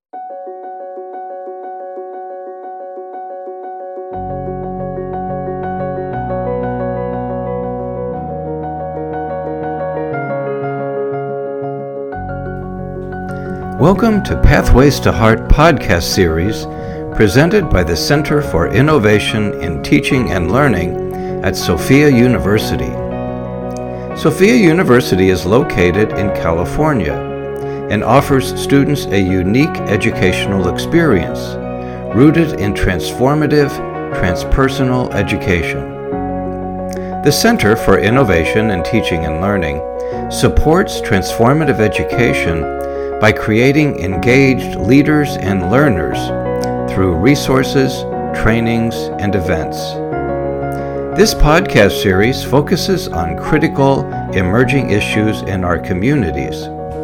Welcome to Pathways to Heart podcast series presented by the Center for Innovation in Teaching and Learning at Sophia University. Sophia University is located in California and offers students a unique educational experience rooted in transformative, transpersonal education. The Center for Innovation in Teaching and Learning supports transformative education by creating engaged leaders and learners through resources, trainings, and events. This podcast series focuses on critical emerging issues in our communities.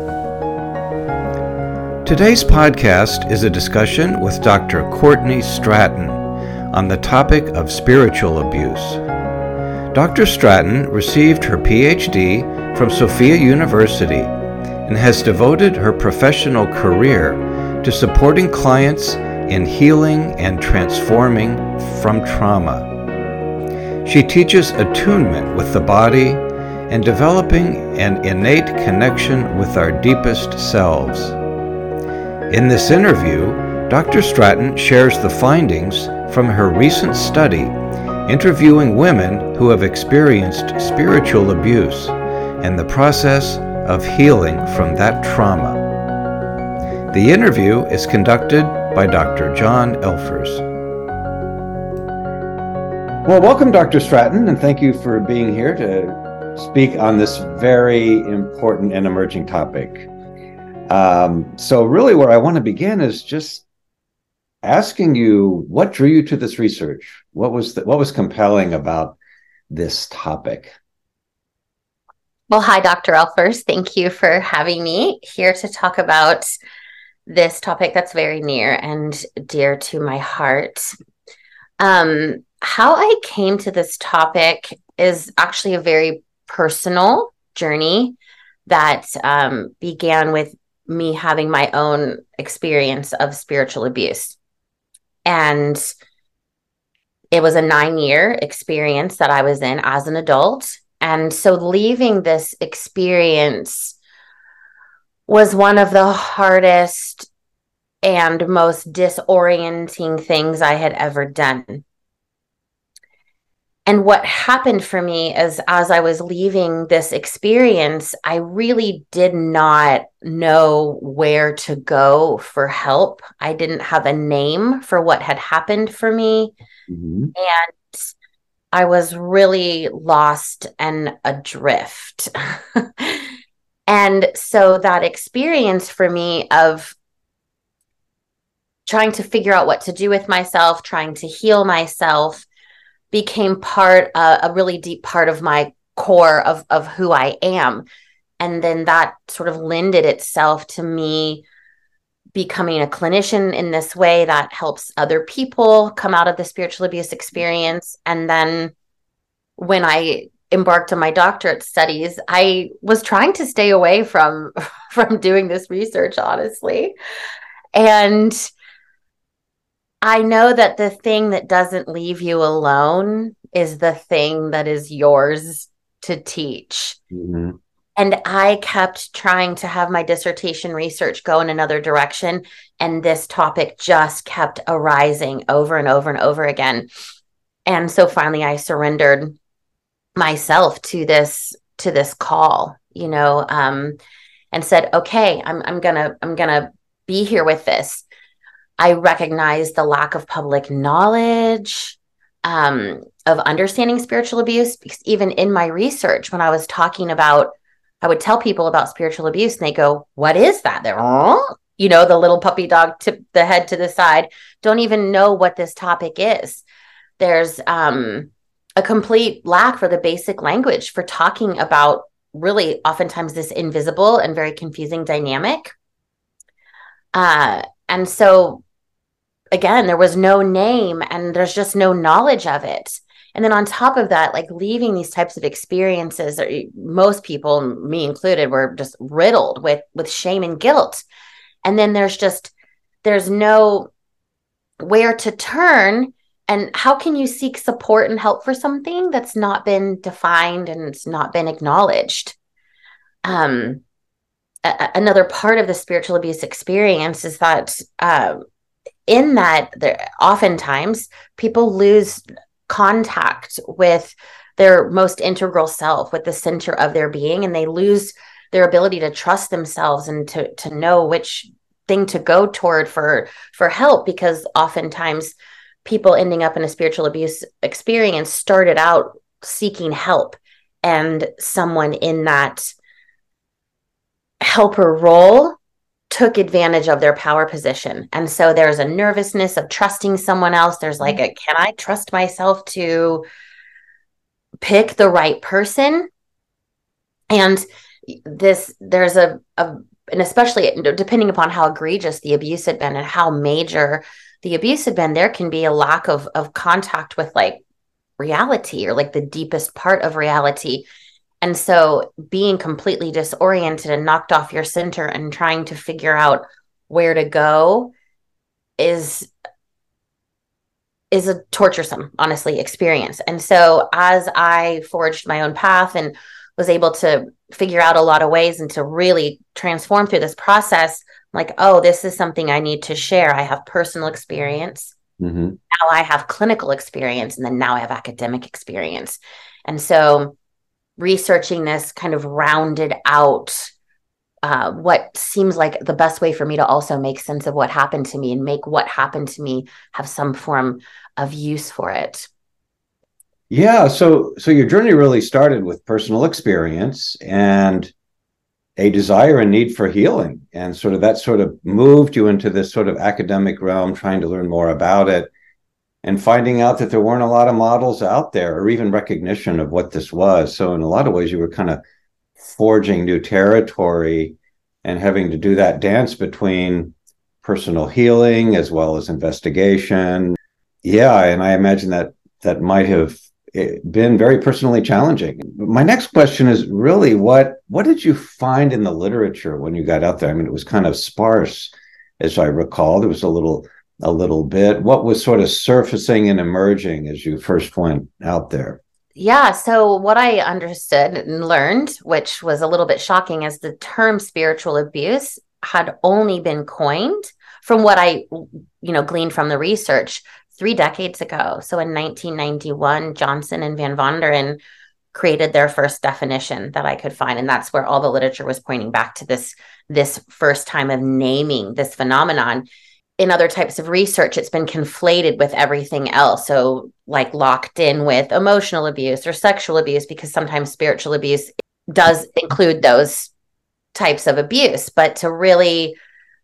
Today's podcast is a discussion with Dr. Courtney Stratton on the topic of spiritual abuse. Dr. Stratton received her PhD from Sophia University and has devoted her professional career to supporting clients in healing and transforming from trauma. She teaches attunement with the body and developing an innate connection with our deepest selves. In this interview, Dr. Stratton shares the findings from her recent study interviewing women who have experienced spiritual abuse and the process of healing from that trauma. The interview is conducted by Dr. John Elfers. Well, welcome, Dr. Stratton, and thank you for being here to speak on this very important and emerging topic. So really where I want to begin is just asking you, what drew you to this research? What was compelling about this topic? Well, hi, Dr. Elfers. Thank you for having me here to talk about this topic that's very near and dear to my heart. How I came to this topic is actually a very personal journey that began with me having my own experience of spiritual abuse. And it was a 9-year experience that I was in as an adult. And so leaving this experience was one of the hardest and most disorienting things I had ever done. And what happened for me is, as I was leaving this experience, I really did not know where to go for help. I didn't have a name for what had happened for me. Mm-hmm. And I was really lost and adrift. And so that experience for me of trying to figure out what to do with myself, trying to heal myself, became a really deep part of my core of who I am. And then that sort of lended itself to me becoming a clinician in this way that helps other people come out of the spiritual abuse experience. And then when I embarked on my doctorate studies, I was trying to stay away from doing this research, honestly. And I know that the thing that doesn't leave you alone is the thing that is yours to teach. Mm-hmm. And I kept trying to have my dissertation research go in another direction. And this topic just kept arising over and over and over again. And so finally I surrendered myself to this call, and said, okay, I'm gonna be here with this. I recognize the lack of public knowledge, of understanding spiritual abuse, because even in my research, when I was talking about, I would tell people about spiritual abuse and they go, what is that? They're, the little puppy dog tipped the head to the side, don't even know what this topic is. There's a complete lack for the basic language for talking about really oftentimes this invisible and very confusing dynamic. And so again, there was no name and there's just no knowledge of it. And then on top of that, like leaving these types of experiences, most people, me included, were just riddled with shame and guilt. And then there's just there's no where to turn. And how can you seek support and help for something that's not been defined and it's not been acknowledged? Another part of the spiritual abuse experience is that in that oftentimes people lose contact with their most integral self, with the center of their being, and they lose their ability to trust themselves and to know which thing to go toward for help, because oftentimes people ending up in a spiritual abuse experience started out seeking help, and someone in that helper role took advantage of their power position. And so there's a nervousness of trusting someone else. There's like can I trust myself to pick the right person? And there's and especially depending upon how egregious the abuse had been and how major the abuse had been, there can be a lack of contact with like reality, or like the deepest part of reality. And so being completely disoriented and knocked off your center and trying to figure out where to go is a torturesome, honestly, experience. And so as I forged my own path and was able to figure out a lot of ways and to really transform through this process, like, oh, this is something I need to share. I have personal experience. Mm-hmm. Now I have clinical experience, and then now I have academic experience. And so researching this kind of rounded out what seems like the best way for me to also make sense of what happened to me and make what happened to me have some form of use for it. Yeah, so your journey really started with personal experience and a desire and need for healing, and sort of that sort of moved you into this sort of academic realm, trying to learn more about it and finding out that there weren't a lot of models out there or even recognition of what this was. So in a lot of ways, you were kind of forging new territory and having to do that dance between personal healing as well as investigation. Yeah, and I imagine that might have been very personally challenging. My next question is really what did you find in the literature when you got out there? I mean, it was kind of sparse, as I recall. There was a little bit. What was sort of surfacing and emerging as you first went out there? Yeah. So what I understood and learned, which was a little bit shocking, is the term spiritual abuse had only been coined, from what I, gleaned from the research, 3 decades ago. So in 1991, Johnson and Van Vonderen created their first definition that I could find. And that's where all the literature was pointing back to this first time of naming this phenomenon. In other types of research, it's been conflated with everything else. So like locked in with emotional abuse or sexual abuse, because sometimes spiritual abuse does include those types of abuse. But to really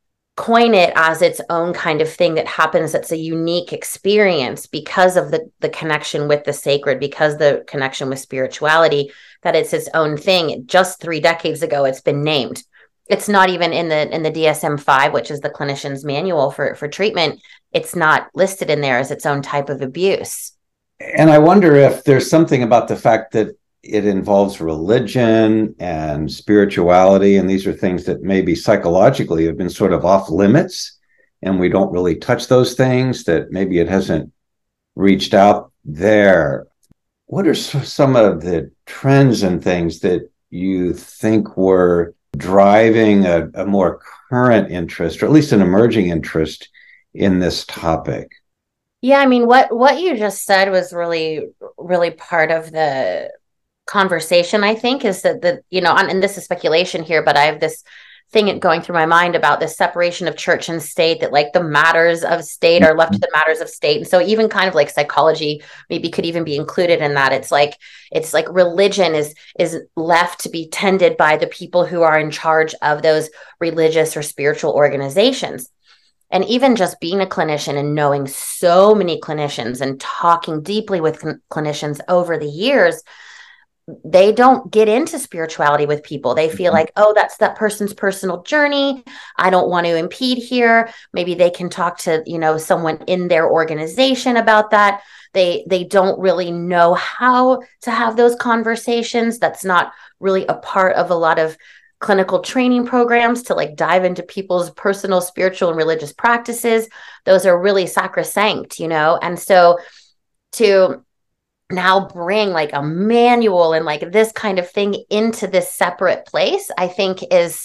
coin it as its own kind of thing that happens, that's a unique experience because of the connection with the sacred, because the connection with spirituality, that it's its own thing. Just 3 decades ago, it's been named. It's not even in the DSM-5, which is the clinician's manual for treatment. It's not listed in there as its own type of abuse. And I wonder if there's something about the fact that it involves religion and spirituality, and these are things that maybe psychologically have been sort of off limits, and we don't really touch those things, that maybe it hasn't reached out there. What are some of the trends and things that you think were driving a more current interest, or at least an emerging interest, in this topic? Yeah, I mean, what you just said was really, really part of the conversation, I think, is that and this is speculation here, but I have this thing going through my mind about this separation of church and state, that like the matters of state are left to the matters of state. And so even kind of like psychology maybe could even be included in that. It's like religion is left to be tended by the people who are in charge of those religious or spiritual organizations. And even just being a clinician and knowing so many clinicians and talking deeply with clinicians over the years, they don't get into spirituality with people. They feel like, oh, that's that person's personal journey. I don't want to impede here. Maybe they can talk to, someone in their organization about that. They don't really know how to have those conversations. That's not really a part of a lot of clinical training programs to like dive into people's personal spiritual and religious practices. Those are really sacrosanct, and so to now bring like a manual and like this kind of thing into this separate place, I think is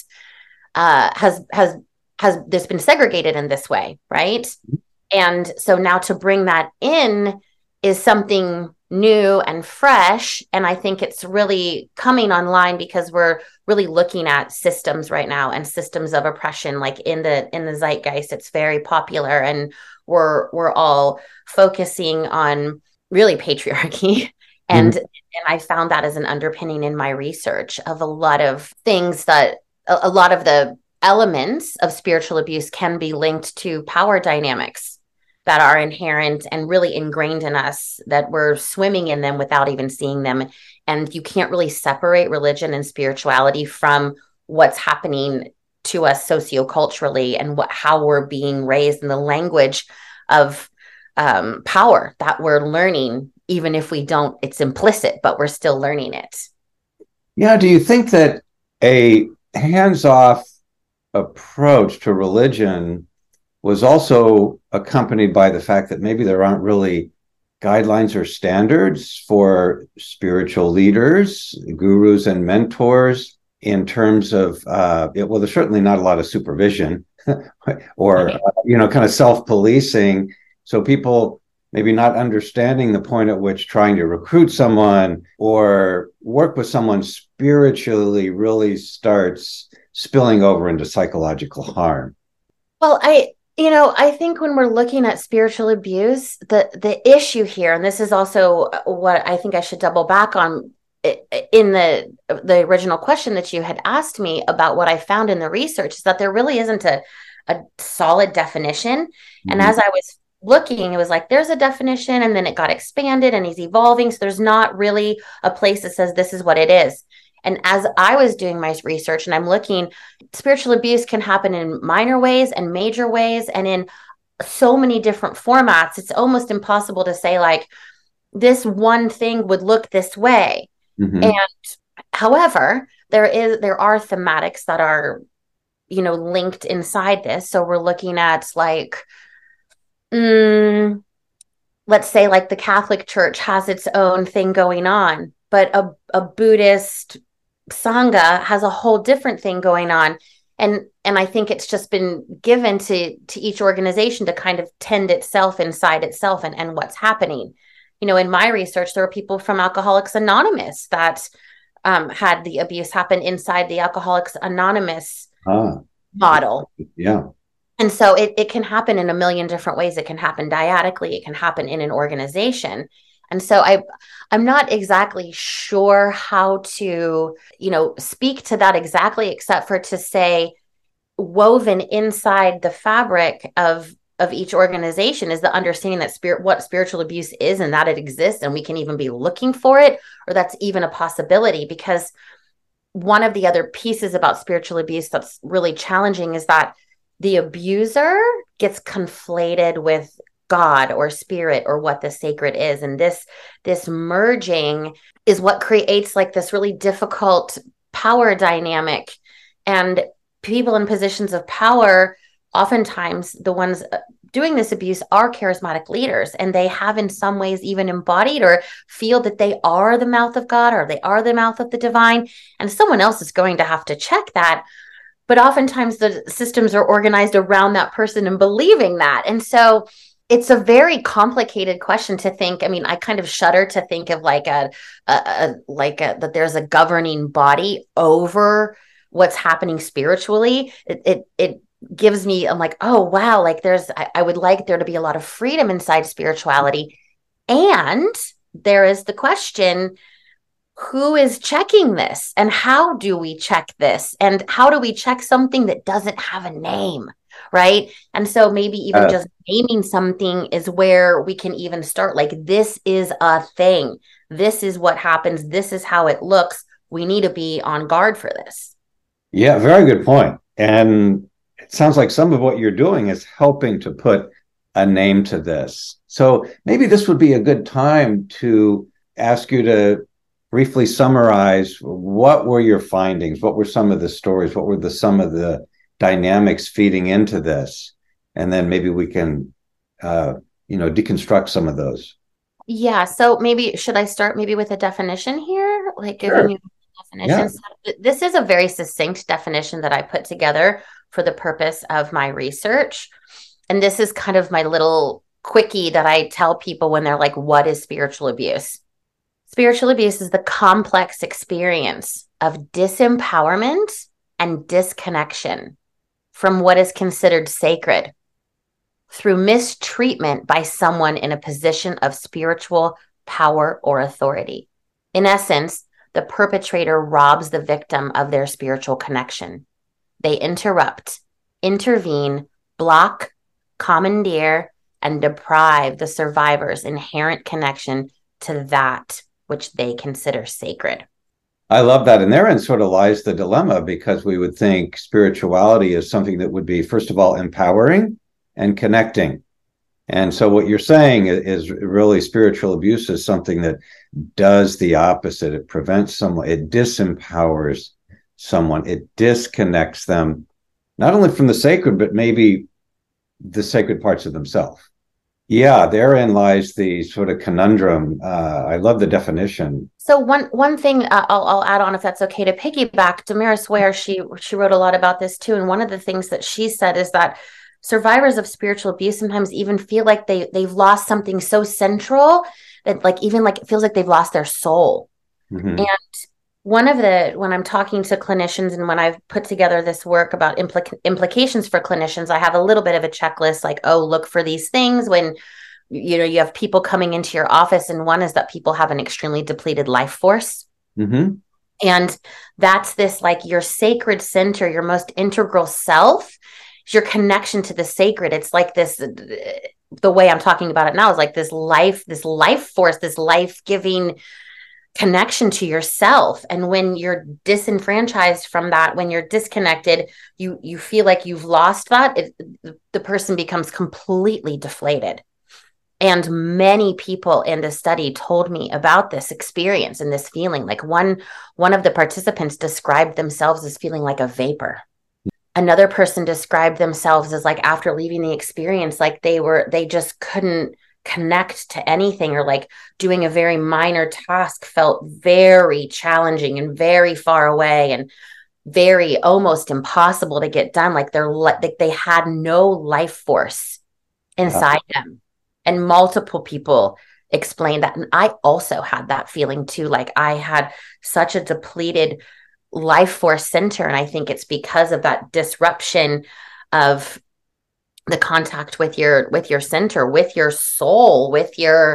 has this been segregated in this way, right? And so now to bring that in is something new and fresh. And I think it's really coming online because we're really looking at systems right now and systems of oppression, like in the zeitgeist. It's very popular, and we're all focusing on really patriarchy. And I found that as an underpinning in my research of a lot of things, that a lot of the elements of spiritual abuse can be linked to power dynamics that are inherent and really ingrained in us, that we're swimming in them without even seeing them. And you can't really separate religion and spirituality from what's happening to us socioculturally and how we're being raised in the language of power that we're learning. Even if we don't, it's implicit, but we're still learning it. Yeah. Do you think that a hands-off approach to religion was also accompanied by the fact that maybe there aren't really guidelines or standards for spiritual leaders, gurus, and mentors in terms of, well, there's certainly not a lot of supervision or, kind of self-policing. So people maybe not understanding the point at which trying to recruit someone or work with someone spiritually really starts spilling over into psychological harm. Well, I think when we're looking at spiritual abuse, the issue here, and this is also what I think I should double back on in the original question that you had asked me about what I found in the research, is that there really isn't a solid definition. Mm-hmm. And as I was looking, it was like, there's a definition, and then it got expanded and is evolving. So there's not really a place that says this is what it is. And as I was doing my research and I'm looking, spiritual abuse can happen in minor ways and major ways and in so many different formats. It's almost impossible to say like this one thing would look this way. Mm-hmm. And however, there are thematics that are, linked inside this. So we're looking at like, let's say like the Catholic Church has its own thing going on, but a Buddhist Sangha has a whole different thing going on. And I think it's just been given to each organization to kind of tend itself inside itself and what's happening. In my research, there were people from Alcoholics Anonymous that had the abuse happen inside the Alcoholics Anonymous model. Yeah. And so it can happen in a million different ways. It can happen dyadically. It can happen in an organization. And so I'm not exactly sure how to, speak to that exactly, except for to say woven inside the fabric of each organization is the understanding that what spiritual abuse is, and that it exists, and we can even be looking for it, or that's even a possibility. Because one of the other pieces about spiritual abuse that's really challenging is that the abuser gets conflated with God or spirit or what the sacred is. And this merging is what creates like this really difficult power dynamic. And people in positions of power, oftentimes the ones doing this abuse are charismatic leaders, and they have in some ways even embodied or feel that they are the mouth of God or they are the mouth of the divine. And someone else is going to have to check that. But oftentimes the systems are organized around that person and believing that. And so it's a very complicated question to think. I mean, I kind of shudder to think of like that there's a governing body over what's happening spiritually. It gives me, I'm like, oh, wow, like I would like there to be a lot of freedom inside spirituality. And there is the question, who is checking this? And how do we check this? And how do we check something that doesn't have a name? Right. And so maybe even just naming something is where we can even start. Like, this is a thing. This is what happens. This is how it looks. We need to be on guard for this. Yeah, very good point. And it sounds like some of what you're doing is helping to put a name to this. So maybe this would be a good time to ask you to briefly summarize what were your findings? What were some of the stories? What were some of the dynamics feeding into this? And then maybe we can, deconstruct some of those. Yeah. So maybe should I start maybe with a definition here? Like Sure. giving you Yeah. definitions. This is a very succinct definition that I put together for the purpose of my research. And this is kind of my little quickie that I tell people when they're like, what is spiritual abuse? Spiritual abuse is the complex experience of disempowerment and disconnection from what is considered sacred through mistreatment by someone in a position of spiritual power or authority. In essence, the perpetrator robs the victim of their spiritual connection. They interrupt, intervene, block, commandeer, and deprive the survivor's inherent connection to that which they consider sacred. I love that. And therein sort of lies the dilemma, because we would think spirituality is something that would be, first of all, empowering and connecting. And so what you're saying is really spiritual abuse is something that does the opposite. It prevents someone, it disempowers someone, it disconnects them, not only from the sacred, but maybe the sacred parts of themselves. Yeah, therein lies the sort of conundrum. I love the definition. So one thing I'll add on, if that's okay, to piggyback. Damaris Ware, she wrote a lot about this too, and one of the things that she said is that survivors of spiritual abuse sometimes even feel like they've lost something so central that even it feels like they've lost their soul. Mm-hmm. And when I'm talking to clinicians and when I've put together this work about implications for clinicians, I have a little bit of a checklist, like, oh, look for these things when you have people coming into your office, and one is that people have an extremely depleted life force. Mm-hmm. And that's this, like, your sacred center, your most integral self, your connection to the sacred. It's like this, the way I'm talking about it now is like this life force, this life-giving connection to yourself. And when you're disenfranchised from that, when you're disconnected, you feel like you've lost that. The person becomes completely deflated. And many people in the study told me about this experience and this feeling. Like one of the participants described themselves as feeling like a vapor. Another person described themselves as, like, after leaving the experience, like they just couldn't connect to anything, or like doing a very minor task felt very challenging and very far away and very almost impossible to get done. Like they had no life force inside them. And multiple people explained that. And I also had that feeling too. Like I had such a depleted life force center. And I think it's because of that disruption of the contact with your center, with your soul, with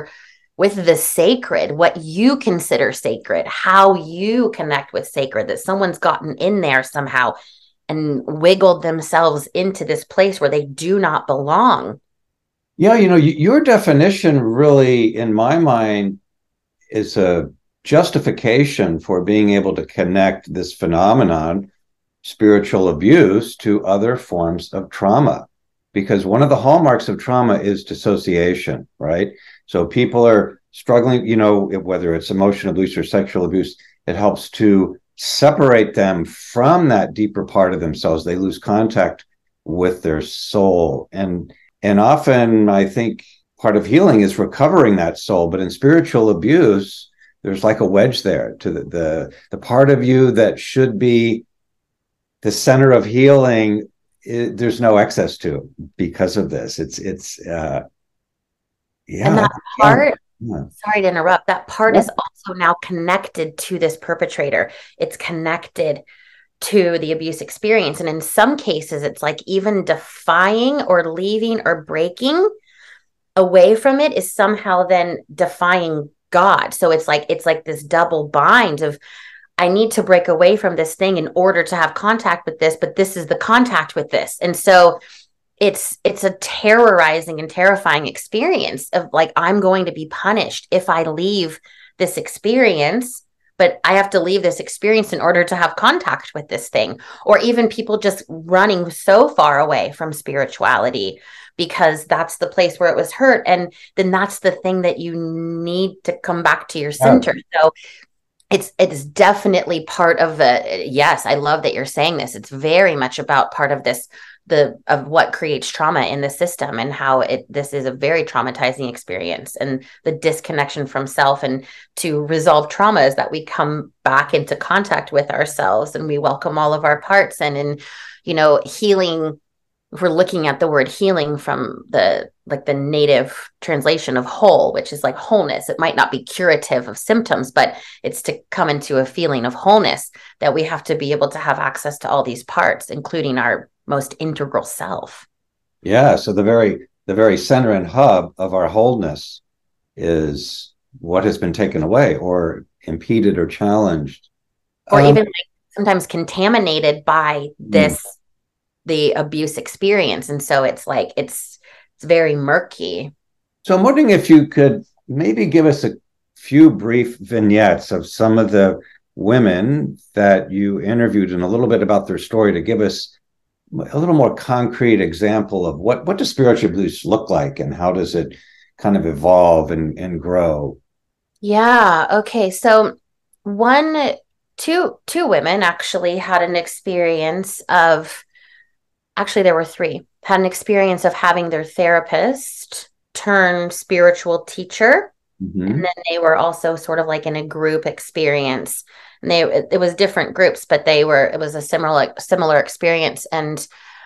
the sacred, what you consider sacred, how you connect with sacred, that someone's gotten in there somehow and wiggled themselves into this place where they do not belong. Yeah, your definition really, in my mind, is a justification for being able to connect this phenomenon, spiritual abuse, to other forms of trauma. Because one of the hallmarks of trauma is dissociation, right? So people are struggling, whether it's emotional abuse or sexual abuse, it helps to separate them from that deeper part of themselves. They lose contact with their soul. And often I think part of healing is recovering that soul. But in spiritual abuse, there's like a wedge there to the part of you that should be the center of healing. There's no access to because of this. And that part, sorry to interrupt, that part is also now connected to this perpetrator. It's connected to the abuse experience. And in some cases, it's like even defying or leaving or breaking away from it is somehow then defying God. So it's like this double bind of, I need to break away from this thing in order to have contact with this, but this is the contact with this. And so it's a terrorizing and terrifying experience of, like, I'm going to be punished if I leave this experience, but I have to leave this experience in order to have contact with this thing. Or even people just running so far away from spirituality because that's the place where it was hurt. And then that's the thing that you need to come back to your center. So it's definitely part of the, yes, I love that you're saying this. It's very much about part of this, the of what creates trauma in the system, and how this is a very traumatizing experience, and the disconnection from self. And to resolve trauma is that we come back into contact with ourselves, and we welcome all of our parts. And in, healing, if we're looking at the word healing from the native translation of whole, which is like wholeness, it might not be curative of symptoms, but it's to come into a feeling of wholeness, that we have to be able to have access to all these parts, including our most integral self. Yeah. So the very center and hub of our wholeness is what has been taken away or impeded or challenged. Or even like sometimes contaminated by the abuse experience. And so it's like, it's very murky. So I'm wondering if you could maybe give us a few brief vignettes of some of the women that you interviewed and a little bit about their story, to give us a little more concrete example of what does spiritual abuse look like, and how does it kind of evolve and grow? Yeah. Okay. So two women actually had an experience of, actually there were three, had an experience of having their therapist turn spiritual teacher. Mm-hmm. And then they were also sort of like in a group experience, and it was different groups, but it was a similar experience. And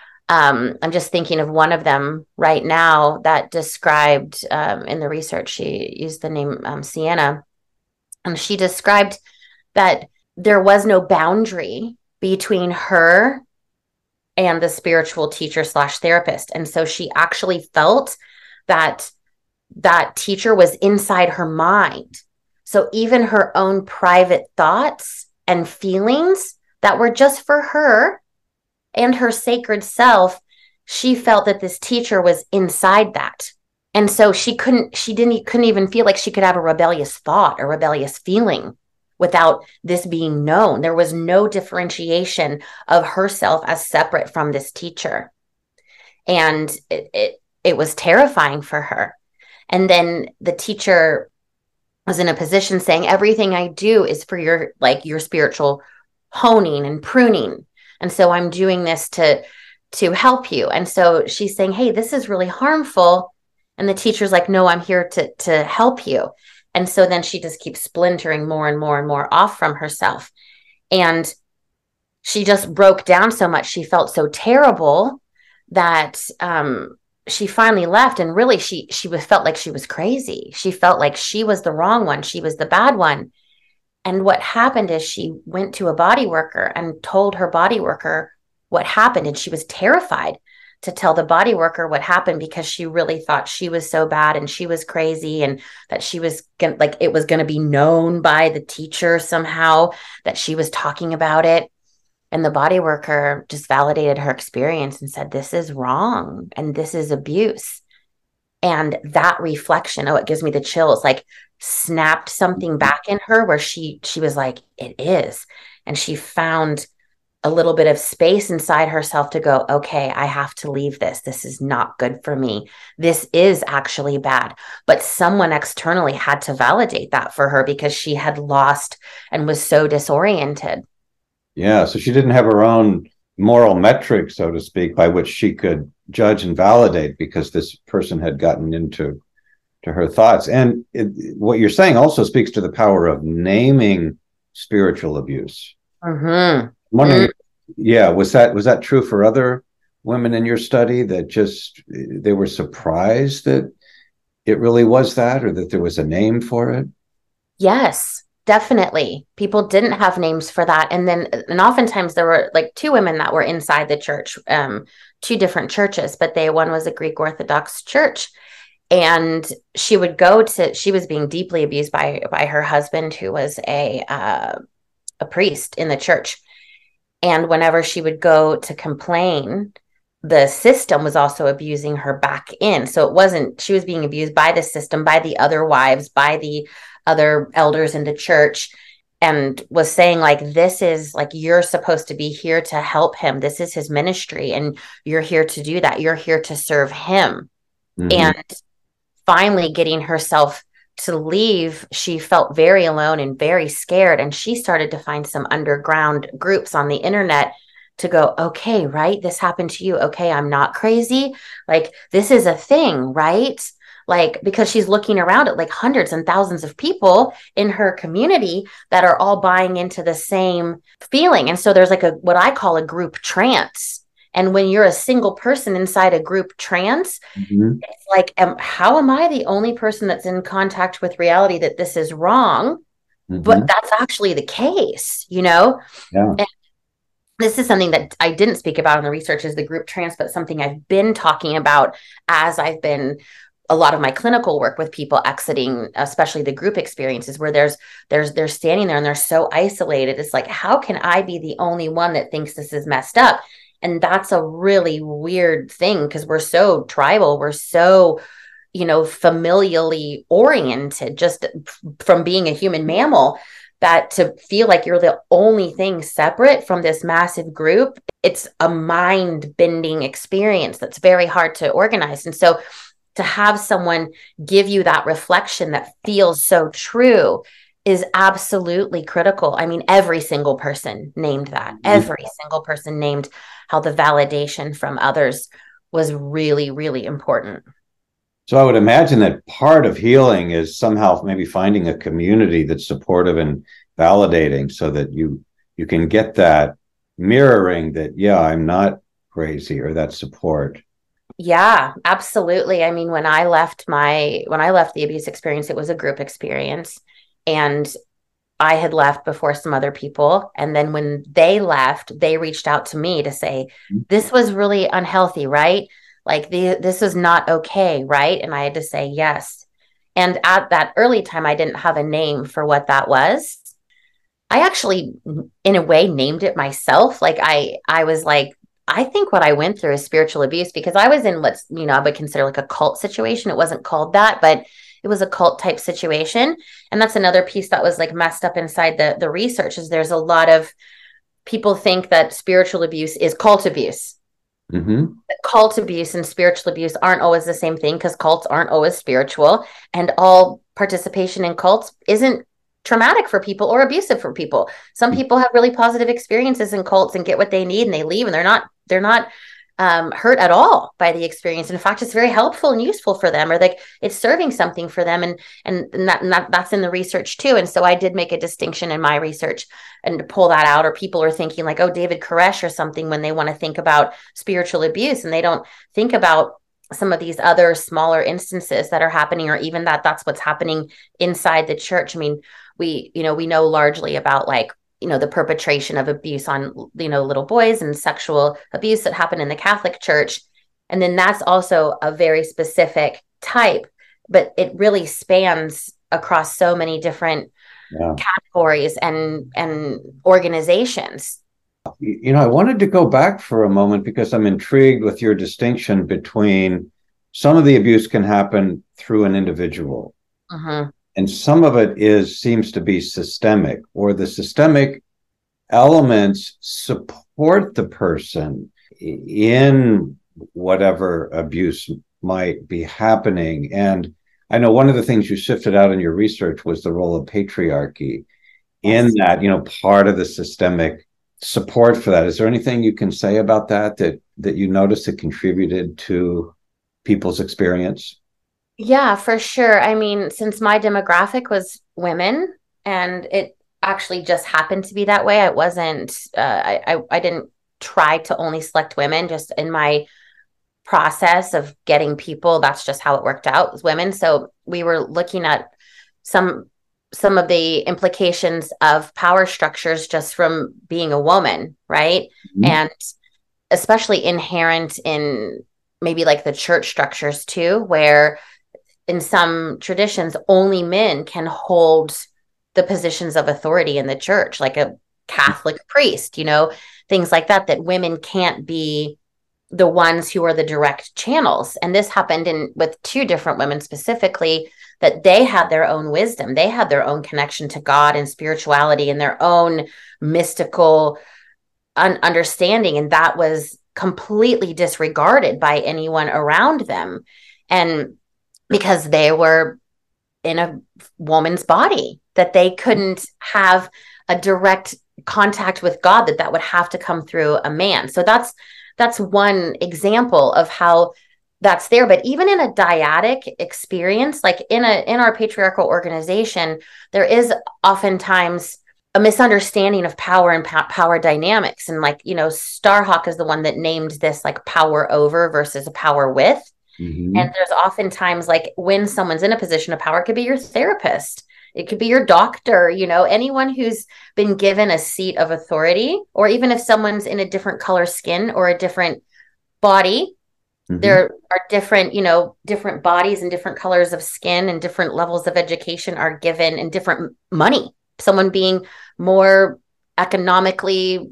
I'm just thinking of one of them right now that described, in the research, she used the name Sienna, and she described that there was no boundary between her and the spiritual teacher slash therapist. And so she actually felt that teacher was inside her mind. So even her own private thoughts and feelings that were just for her and her sacred self, she felt that this teacher was inside that. And so she couldn't even feel like she could have a rebellious thought or rebellious feeling without this being known. There was no differentiation of herself as separate from this teacher. And it was terrifying for her. And then the teacher was in a position saying, everything I do is for your spiritual honing and pruning. And so I'm doing this to help you. And so she's saying, hey, this is really harmful. And the teacher's like, no, I'm here to help you. And so then she just keeps splintering more and more and more off from herself. And she just broke down so much. She felt so terrible that she finally left. And really, she felt like she was crazy. She felt like she was the wrong one. She was the bad one. And what happened is she went to a body worker and told her body worker what happened. And she was terrified to tell the body worker what happened, because she really thought she was so bad and she was crazy, and that she was it was going to be known by the teacher somehow that she was talking about it. And the body worker just validated her experience and said, this is wrong and this is abuse. And that reflection, it gives me the chills, like snapped something back in her where she was like, it is. And she found a little bit of space inside herself to go, okay, I have to leave this. This is not good for me. This is actually bad. But someone externally had to validate that for her, because she had lost and was so disoriented. Yeah. So she didn't have her own moral metric, so to speak, by which she could judge and validate, because this person had gotten into her thoughts. And what you're saying also speaks to the power of naming spiritual abuse. Mm-hmm. I'm wondering, yeah, was that true for other women in your study, that just they were surprised that it really was that, or that there was a name for it? Yes, definitely. People didn't have names for that. And oftentimes there were like two women that were inside the church, two different churches, but one was a Greek Orthodox church. And she was being deeply abused by her husband, who was a priest in the church. And whenever she would go to complain, the system was also abusing her back in. So she was being abused by the system, by the other wives, by the other elders in the church, and was saying like, this is like, you're supposed to be here to help him. This is his ministry. And you're here to do that. You're here to serve him. Mm-hmm. And finally getting herself to leave, she felt very alone and very scared. And she started to find some underground groups on the internet to go, okay, right? This happened to you. Okay, I'm not crazy. Like, this is a thing, right? Like, because she's looking around at like hundreds and thousands of people in her community that are all buying into the same feeling. And so there's like what I call a group trance. And when you're a single person inside a group trance, it's like, how am I the only person that's in contact with reality that this is wrong? But that's actually the case, you know? Yeah. And this is something that I didn't speak about in the research is the group trance, but something I've been talking about as I've been a lot of my clinical work with people exiting, especially the group experiences where they're standing there and they're so isolated. It's like, how can I be the only one that thinks this is messed up? And that's a really weird thing because we're so tribal. We're so, familially oriented just from being a human mammal, that to feel like you're the only thing separate from this massive group, it's a mind bending experience that's very hard to organize. And so to have someone give you that reflection that feels so true is absolutely critical. I mean, every single person named that. Every single person named how the validation from others was really, really important. So I would imagine that part of healing is somehow maybe finding a community that's supportive and validating so that you can get that mirroring that, yeah, I'm not crazy, or that support. Yeah, absolutely. I mean, when I left the abuse experience, it was a group experience, and I had left before some other people. And then when they left, they reached out to me to say, this was really unhealthy, right? Like this is not okay, right? And I had to say yes. And at that early time, I didn't have a name for what that was. I actually, in a way, named it myself. Like I was like, I think what I went through is spiritual abuse, because I was in what's, I would consider like a cult situation. It wasn't called that, but it was a cult type situation. And that's another piece that was like messed up inside the research, is there's a lot of people think that spiritual abuse is cult abuse. Cult abuse and spiritual abuse aren't always the same thing, because cults aren't always spiritual, and all participation in cults isn't traumatic for people or abusive for people. Some people have really positive experiences in cults and get what they need and they leave, and they're not hurt at all by the experience. In fact, it's very helpful and useful for them, or like it's serving something for them. And that's in the research too. And so I did make a distinction in my research and to pull that out, or people are thinking like, oh, David Koresh or something, when they want to think about spiritual abuse, and they don't think about some of these other smaller instances that are happening, or even that's what's happening inside the church. I mean, we know largely about like, the perpetration of abuse on, little boys and sexual abuse that happened in the Catholic Church. And then that's also a very specific type, but it really spans across so many different categories and organizations. I wanted to go back for a moment because I'm intrigued with your distinction between some of the abuse can happen through an individual. And some of it seems to be systemic, or the systemic elements support the person in whatever abuse might be happening. And I know one of the things you sifted out in your research was the role of patriarchy in that, part of the systemic support for that. Is there anything you can say about that you noticed that contributed to people's experience? Yeah, for sure. I mean, since my demographic was women, and it actually just happened to be that way, I wasn't, I didn't try to only select women. Just in my process of getting people, that's just how it worked out, was women. So we were looking at some of the implications of power structures just from being a woman, right? And especially inherent in maybe like the church structures too, where in some traditions, only men can hold the positions of authority in the church, like a Catholic priest, things like that women can't be the ones who are the direct channels. And this happened with two different women specifically, that they had their own wisdom. They had their own connection to God and spirituality and their own mystical understanding. And that was completely disregarded by anyone around them. And because they were in a woman's body, that they couldn't have a direct contact with God, that would have to come through a man. So that's one example of how that's there. But even in a dyadic experience, like in our patriarchal organization, there is oftentimes a misunderstanding of power and power dynamics. And like, Starhawk is the one that named this like power over versus a power with. Mm-hmm. And there's oftentimes like when someone's in a position of power, it could be your therapist, it could be your doctor, anyone who's been given a seat of authority, or even if someone's in a different color skin or a different body. Mm-hmm. There are different, different bodies and different colors of skin, and different levels of education are given, and different money. Someone being more economically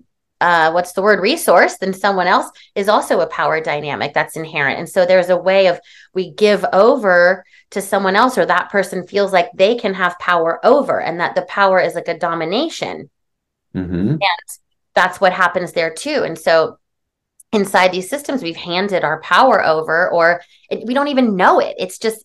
resource than someone else is also a power dynamic that's inherent. And so there's a way of, we give over to someone else, or that person feels like they can have power over, and that the power is like a domination. Mm-hmm. And that's what happens there too. And so inside these systems, we've handed our power over, or we don't even know it. It's just,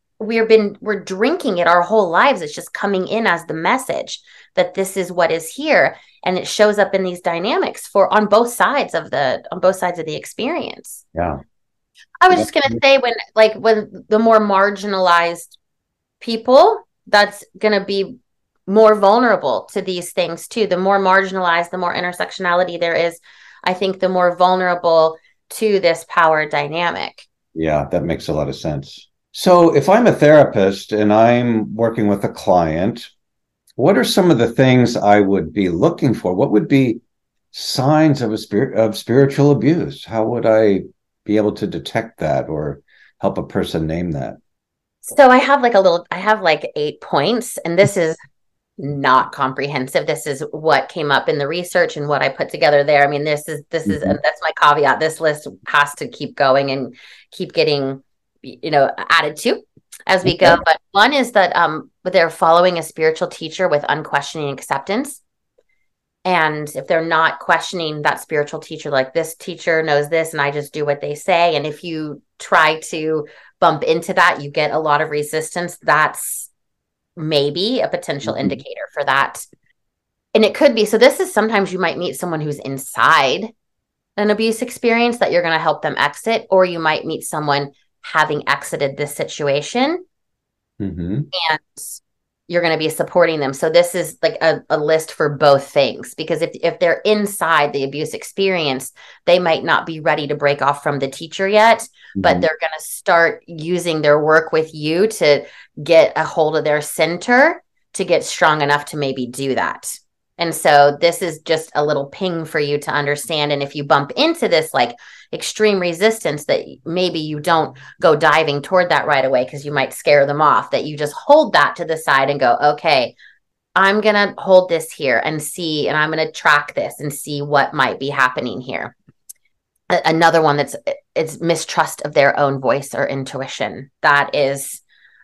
we're drinking it our whole lives. It's just coming in as the message that this is what is here. And it shows up in these dynamics on both sides of the experience. Yeah. I was just going to say, when the more marginalized people, that's going to be more vulnerable to these things too. The more marginalized, the more intersectionality there is, I think the more vulnerable to this power dynamic. Yeah, that makes a lot of sense. So if I'm a therapist and I'm working with a client, what are some of the things I would be looking for? What would be signs of spiritual abuse? How would I be able to detect that or help a person name that? So I have like 8 points, and this is not comprehensive. This is what came up in the research and what I put together there. I mean, this is Mm-hmm. that's my caveat. This list has to keep going and keep getting, added to as we go. But one is that they're following a spiritual teacher with unquestioning acceptance. And if they're not questioning that spiritual teacher, like, this teacher knows this and I just do what they say, and if you try to bump into that, you get a lot of resistance, that's maybe a potential Mm-hmm. indicator for that. And it could be, so this is, sometimes you might meet someone who's inside an abuse experience that you're going to help them exit, or you might meet someone having exited this situation. Mm-hmm. And you're going to be supporting them. So this is like a list for both things, because if they're inside the abuse experience, they might not be ready to break off from the teacher yet, Mm-hmm. but they're going to start using their work with you to get a hold of their center to get strong enough to maybe do that. And so this is just a little ping for you to understand. And if you bump into this like extreme resistance, that maybe you don't go diving toward that right away because you might scare them off, that you just hold that to the side and go, okay, I'm going to hold this here and see, and I'm going to track this and see what might be happening here. Another one it's mistrust of their own voice or intuition. That is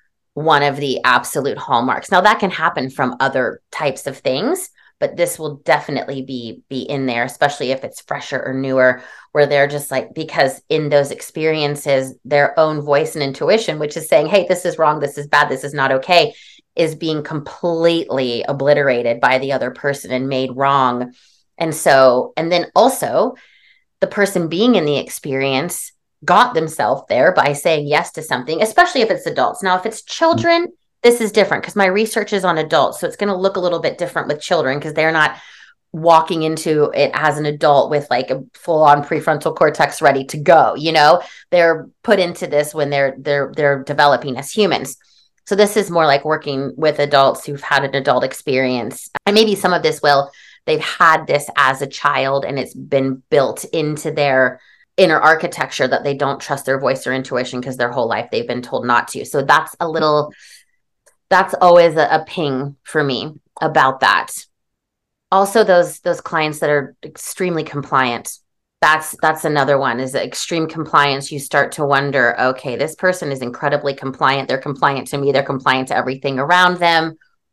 one of the absolute hallmarks. Now that can happen from other types of things, but this will definitely be in there, especially if it's fresher or newer, where they're just like, because in those experiences, their own voice and intuition, which is saying, hey, this is wrong, this is bad, this is not okay, is being completely obliterated by the other person and made wrong. And then also the person being in the experience got themselves there by saying yes to something, especially if it's adults. Now, if it's children, this is different because my research is on adults. So it's going to look a little bit different with children because they're not walking into it as an adult with like a full on prefrontal cortex ready to go. They're put into this when they're developing as humans. So this is more like working with adults who've had an adult experience. And maybe some of this they've had this as a child and it's been built into their inner architecture that they don't trust their voice or intuition because their whole life they've been told not to. So that's always a ping for me about that. Also, those clients that are extremely compliant, that's another one, is extreme compliance. You start to wonder, okay, this person is incredibly compliant. They're compliant to me. They're compliant to everything around them.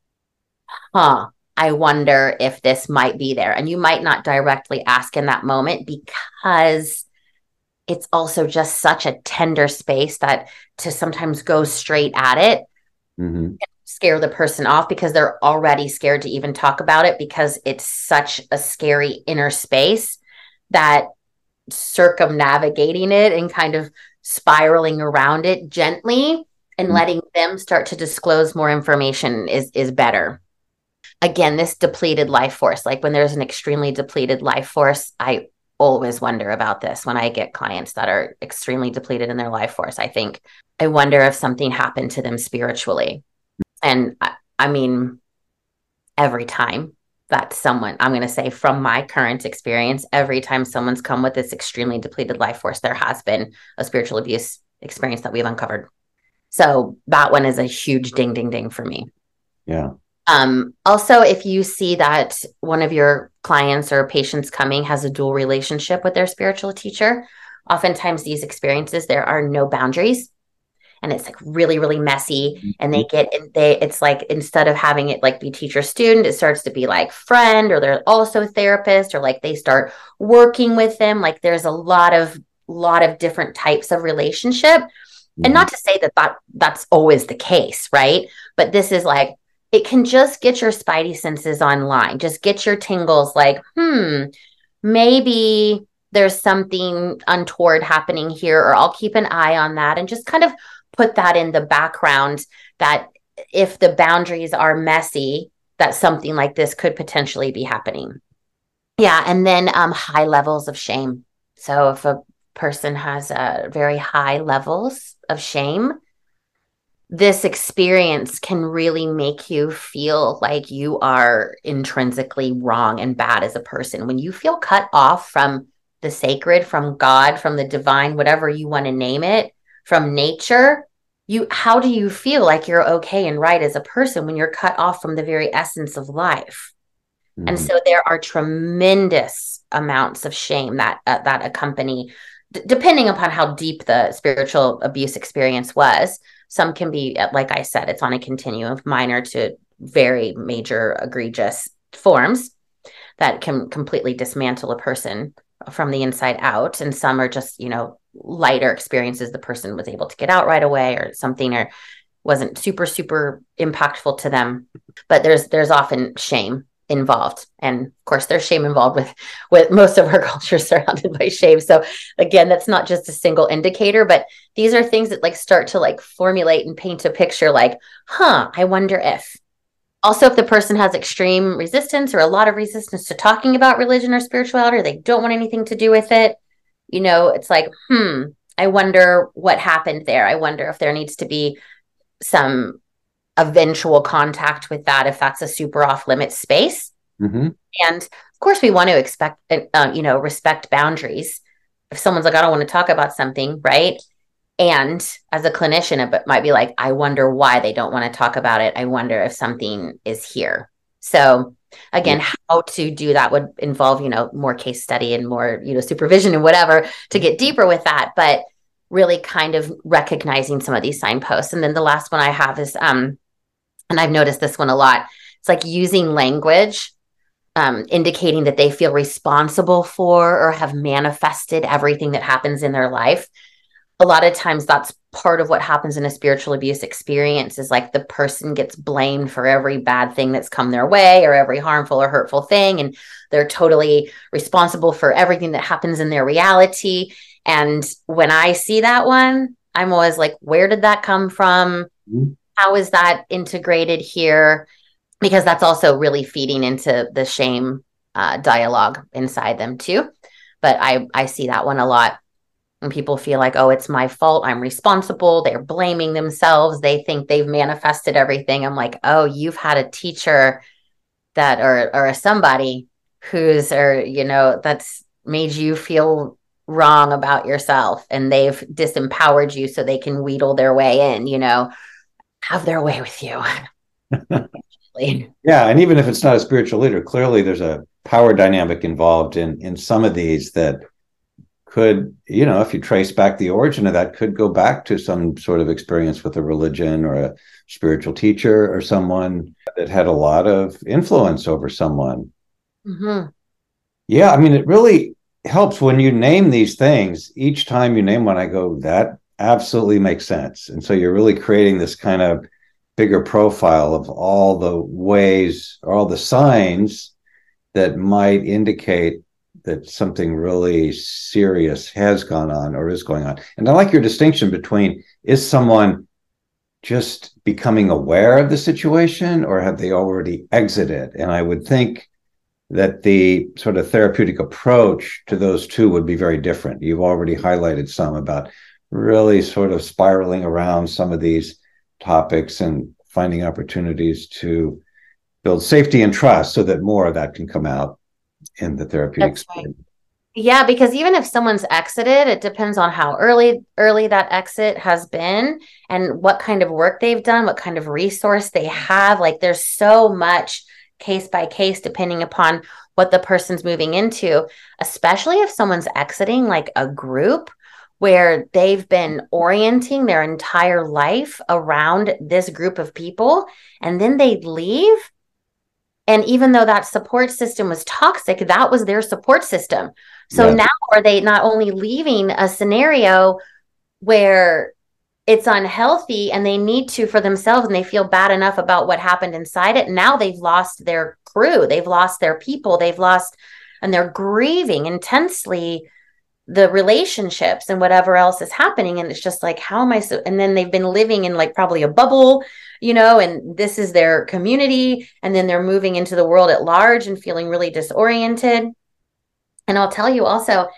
I wonder if this might be there. And you might not directly ask in that moment because it's also just such a tender space that to sometimes go straight at it Mm-hmm. scare the person off because they're already scared to even talk about it because it's such a scary inner space that circumnavigating it and kind of spiraling around it gently and letting them start to disclose more information is better. Again, this depleted life force, like when there's an extremely depleted life force, I always wonder about this when I get clients that are extremely depleted in their life force. I wonder if something happened to them spiritually. And I mean, every time that someone, I'm going to say from my current experience, every time someone's come with this extremely depleted life force, there has been a spiritual abuse experience that we've uncovered. So that one is a huge ding, ding, ding for me. Yeah. Also, if you see that one of your clients or patients coming has a dual relationship with their spiritual teacher, oftentimes these experiences, there are no boundaries. And it's like really, really messy. And it's like, instead of having it like be teacher student, it starts to be like friend, or they're also therapist, or like they start working with them. Like there's a lot of different types of relationship. And not to say that that's always the case, right? But this is like, it can just get your spidey senses online, just get your tingles like, maybe there's something untoward happening here, or I'll keep an eye on that, and just kind of put that in the background that if the boundaries are messy, that something like this could potentially be happening. Yeah. And then high levels of shame. So if a person has very high levels of shame, this experience can really make you feel like you are intrinsically wrong and bad as a person. When you feel cut off from the sacred, from God, from the divine, whatever you want to name it, from nature, how do you feel like you're okay and right as a person when you're cut off from the very essence of life? Mm-hmm. And so there are tremendous amounts of shame that accompany, depending upon how deep the spiritual abuse experience was. Some can be, like I said, it's on a continuum of minor to very major egregious forms that can completely dismantle a person from the inside out. And some are just, lighter experiences. The person was able to get out right away, or something, or wasn't super, super impactful to them. But there's often shame involved. And of course, there's shame involved with most of our culture surrounded by shame. So again, that's not just a single indicator, but these are things that like start to like formulate and paint a picture like, I wonder if. Also, if the person has extreme resistance or a lot of resistance to talking about religion or spirituality, or they don't want anything to do with it, it's like, I wonder what happened there. I wonder if there needs to be some eventual contact with that, if that's a super off limit space. Mm-hmm. And of course, we want to respect boundaries. If someone's like, I don't want to talk about something, right? And as a clinician, it might be like, I wonder why they don't want to talk about it. I wonder if something is here. So again, how to do that would involve, more case study and more, supervision and whatever to get deeper with that. But really kind of recognizing some of these signposts. And then the last one I have is, and I've noticed this one a lot, it's like using language, indicating that they feel responsible for or have manifested everything that happens in their life. A lot of times that's part of what happens in a spiritual abuse experience, is like the person gets blamed for every bad thing that's come their way, or every harmful or hurtful thing. And they're totally responsible for everything that happens in their reality. And when I see that one, I'm always like, where did that come from? Mm-hmm. How is that integrated here? Because that's also really feeding into the shame dialogue inside them too. But I see that one a lot. And people feel like, oh, it's my fault, I'm responsible. They're blaming themselves. They think they've manifested everything. I'm like, oh, you've had a teacher that, or somebody who's, that's made you feel wrong about yourself, and they've disempowered you so they can wheedle their way in, have their way with you. Yeah. And even if it's not a spiritual leader, clearly there's a power dynamic involved in some of these that could, if you trace back the origin of that, could go back to some sort of experience with a religion or a spiritual teacher or someone that had a lot of influence over someone. Mm-hmm. Yeah. I mean, it really helps when you name these things. Each time you name one, I go, that absolutely makes sense. And so you're really creating this kind of bigger profile of all the ways or all the signs that might indicate that something really serious has gone on or is going on. And I like your distinction between, is someone just becoming aware of the situation or have they already exited? And I would think that the sort of therapeutic approach to those two would be very different. You've already highlighted some about really sort of spiraling around some of these topics and finding opportunities to build safety and trust so that more of that can come out in the therapeutic That's space. right. Yeah, because even if someone's exited, it depends on how early that exit has been and what kind of work they've done, what kind of resource they have. Like there's so much case by case depending upon what the person's moving into, especially if someone's exiting like a group where they've been orienting their entire life around this group of people and then they leave. And even though that support system was toxic, that was their support system. So Yes. now are they not only leaving a scenario where it's unhealthy and they need to for themselves and they feel bad enough about what happened inside it. Now they've lost their crew, they've lost their people, they've lost, and they're grieving intensely the relationships and whatever else is happening. And it's just like, how am I so? And then they've been living in like probably a bubble, and this is their community. And then they're moving into the world at large and feeling really disoriented. And I'll tell you also,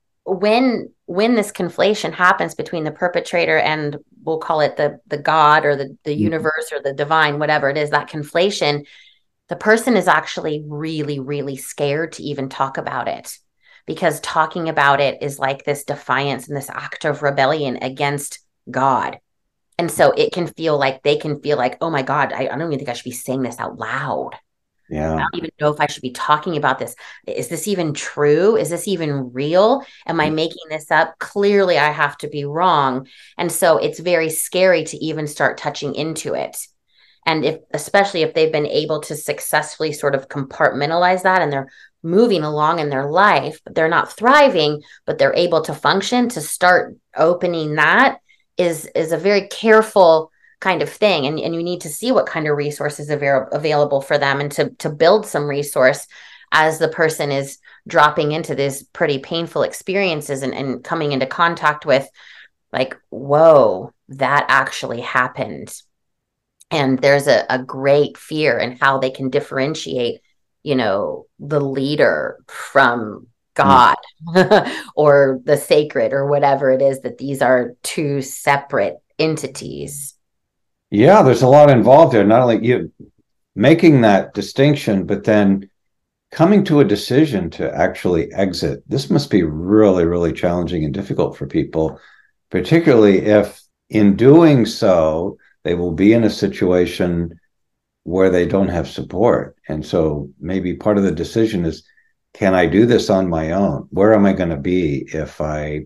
when this conflation happens between the perpetrator and we'll call it the God or the universe or the divine, whatever it is, that conflation, the person is actually really, really scared to even talk about it, because talking about it is like this defiance and this act of rebellion against God. And so they can feel like, oh my God, I don't even think I should be saying this out loud. Yeah. I don't even know if I should be talking about this. Is this even true? Is this even real? Am I making this up? Clearly, I have to be wrong. And so it's very scary to even start touching into it. And especially if they've been able to successfully sort of compartmentalize that and they're moving along in their life, but they're not thriving, but they're able to function, to start opening that is a very careful kind of thing. And you need to see what kind of resources are available for them and to build some resource as the person is dropping into these pretty painful experiences and coming into contact with like, whoa, that actually happened. And there's a great fear in how they can differentiate, the leader from God or the sacred or whatever it is, that these are two separate entities. Yeah, there's a lot involved there. Not only you making that distinction, but then coming to a decision to actually exit. This must be really, really challenging and difficult for people, particularly if in doing so, they will be in a situation where they don't have support. And so maybe part of the decision is, can I do this on my own? Where am I going to be if I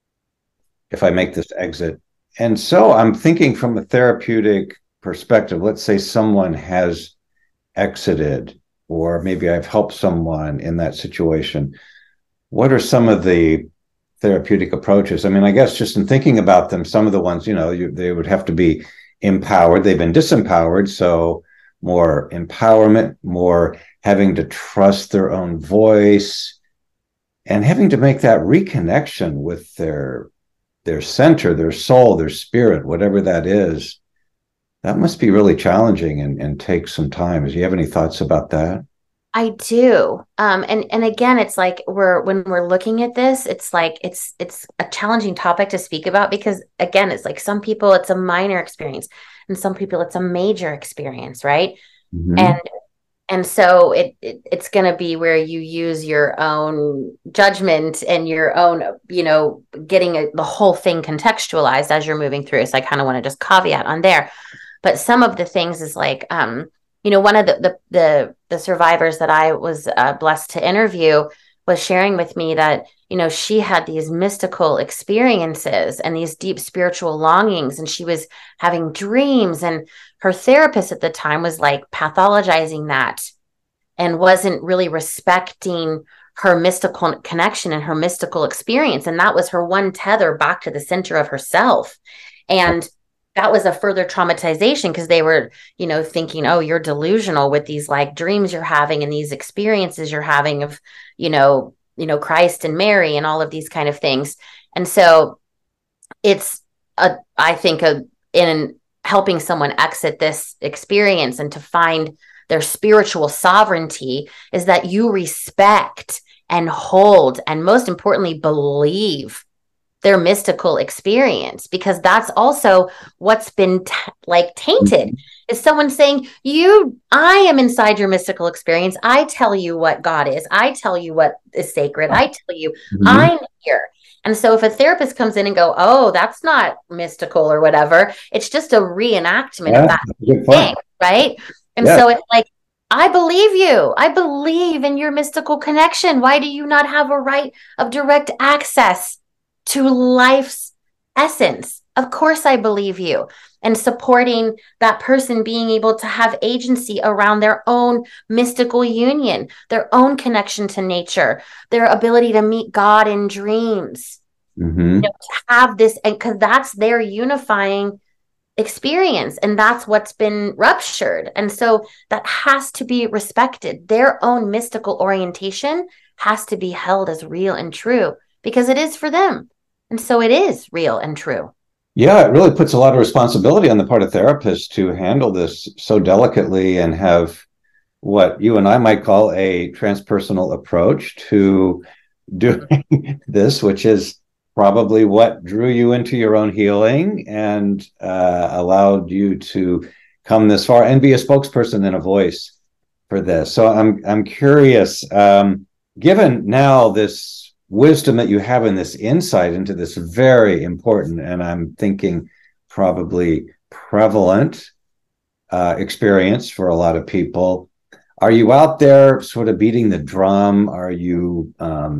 make this exit? And so I'm thinking from a therapeutic perspective, let's say someone has exited, or maybe I've helped someone in that situation. What are some of the therapeutic approaches? I mean, I guess just in thinking about them, some of the ones, they would have to be empowered. They've been disempowered. So more empowerment, more having to trust their own voice and having to make that reconnection with their center, their soul, their spirit, whatever that is. That must be really challenging and take some time. Do you have any thoughts about that? I do. And again, it's like when we're looking at this, it's like it's a challenging topic to speak about, because again, it's like some people it's a minor experience and some people it's a major experience, right? Mm-hmm. And so it's going to be where you use your own judgment and your own, getting the whole thing contextualized as you're moving through. So I kind of want to just caveat on there. But some of the things is like, one of the survivors that I was blessed to interview was sharing with me that, she had these mystical experiences and these deep spiritual longings, and she was having dreams, and her therapist at the time was like pathologizing that and wasn't really respecting her mystical connection and her mystical experience. And that was her one tether back to the center of herself. And that was a further traumatization because they were, thinking, oh, you're delusional with these like dreams you're having and these experiences you're having of, Christ and Mary and all of these kind of things. And so it's I think in helping someone exit this experience and to find their spiritual sovereignty is that you respect and hold and most importantly believe their mystical experience, because that's also what's been tainted is someone saying, I am inside your mystical experience. I tell you what God is. I tell you what is sacred. I tell you I'm here. And so if a therapist comes in and go, oh, that's not mystical or whatever, it's just a reenactment of that thing, right? And so it's like, I believe you. I believe in your mystical connection. Why do you not have a right of direct access to life's essence? Of course, I believe you. And supporting that person being able to have agency around their own mystical union, their own connection to nature, their ability to meet God in dreams, to have this, and because that's their unifying experience, and that's what's been ruptured. And so that has to be respected. Their own mystical orientation has to be held as real and true because it is for them. And so it is real and true. Yeah, it really puts a lot of responsibility on the part of therapists to handle this so delicately and have what you and I might call a transpersonal approach to doing this, which is probably what drew you into your own healing and allowed you to come this far and be a spokesperson and a voice for this. So I'm curious, given now this wisdom that you have and this insight into this very important, and I'm thinking probably prevalent experience for a lot of people, are you out there sort of beating the drum? Are you